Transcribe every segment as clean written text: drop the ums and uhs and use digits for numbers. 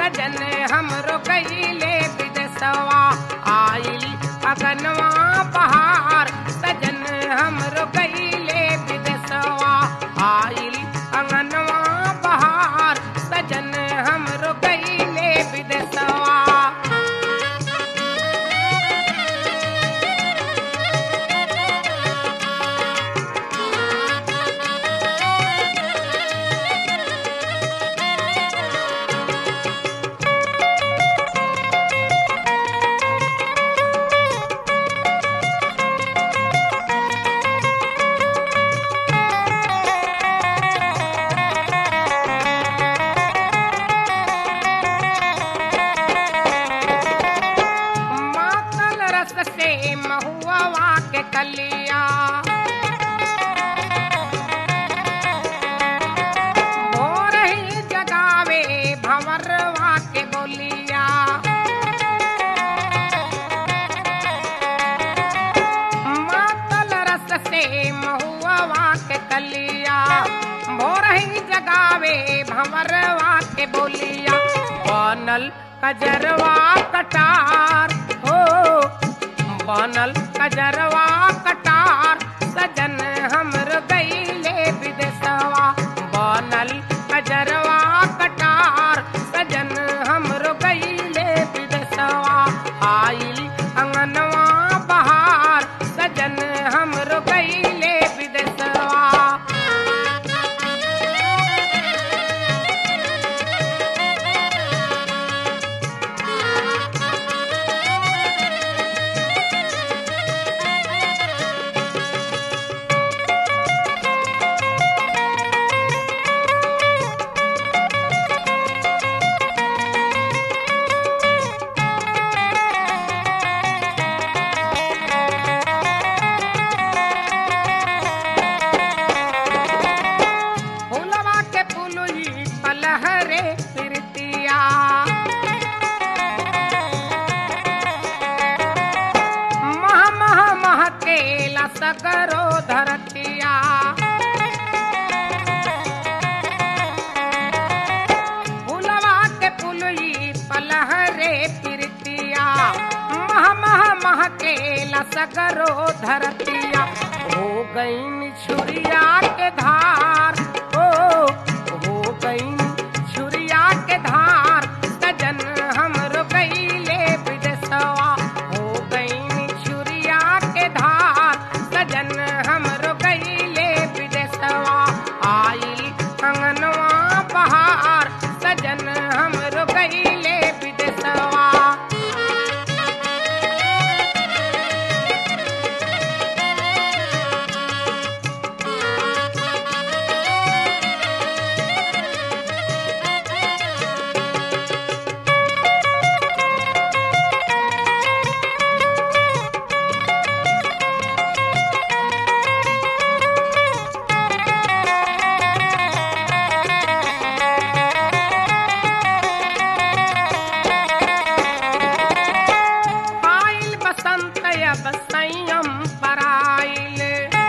सजन हमरो गईले विदेशवा आइल अगनवा बहार सजन हमरो गईले विदेशवा आइल अगनवा बहार सजन हमरो गईले विदेशवा। महुआ के कलिया भोर ही जगावे भंवरवा के बोलिया मातल रस से महुआ के कलिया भोर ही जगावे भंवरवा के बोलिया बनल कजरवा कटार हो बनल कजरवा कटार सजन हमरो गईले विदेशवा बनल कजरवा कटार सजन हमरो गईले विदेशवा आइल अंगनवा बहार सजन हमरो गईले विदेशवा। पलहरे फिरतिया मह मह महकेला सकरो धरतिया फूलवा के पुलई पलहरे फिरतिया मह मह महकेला सकरो धरतिया हो गई छुरिया के धार हो गई छुरिया के धार सजन हमरो गईले विदेशवा हो गई छुरिया के धार सजन हमरो गईले विदेशवा आइल अंगनवा बहार सजन हमरो गईले विदेशवा। संयम पराइल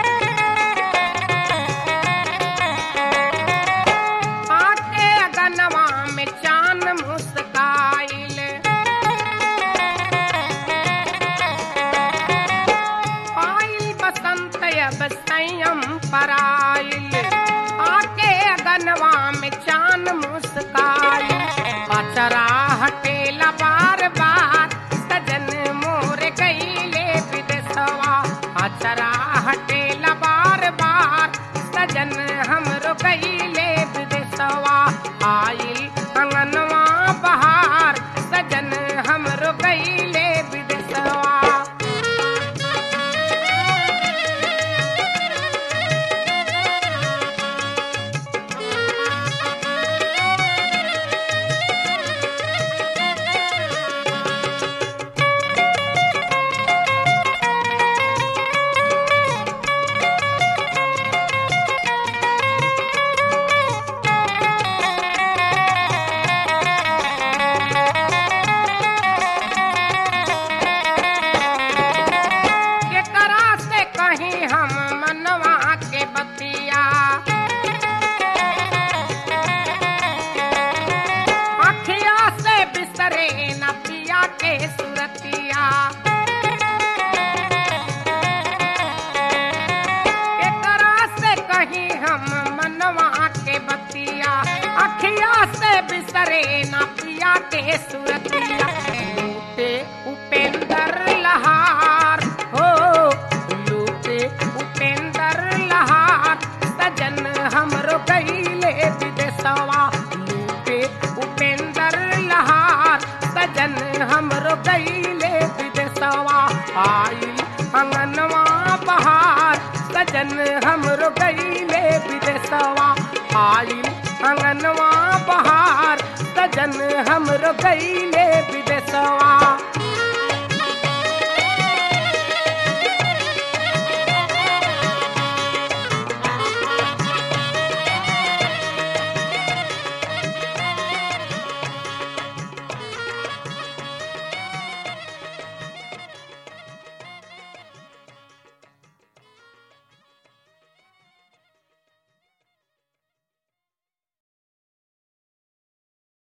आके अगनवा में चान मुस्काइल पाइल बसंत अब संयम पराइल आके अगनवा में चान मुस्काइल अचरा हटेला बार बार सजन मोर गईले विदेशवा अचरा हटेला बार बार सजन हमरो गईले विदेशवा आइल अंगनवा बहार बिसरे न पिया के सुरतिया। एकरा से कहीं हम मनवा के बतिया, अखिया से बिसरे न पिया के सुरतिया। लूटे उपेंद्र लहार हो, लूटे उपेंद्र लहार, सजन हमरो गईले विदेशवा। लूटे उपेंद्र लहार, सजन हमरो गईले विदेशवा। आइल अंगनवा बहार, सजन हमरो गईले विदेशवा। आइल अंगनवा बहार, सजन हमरो गईले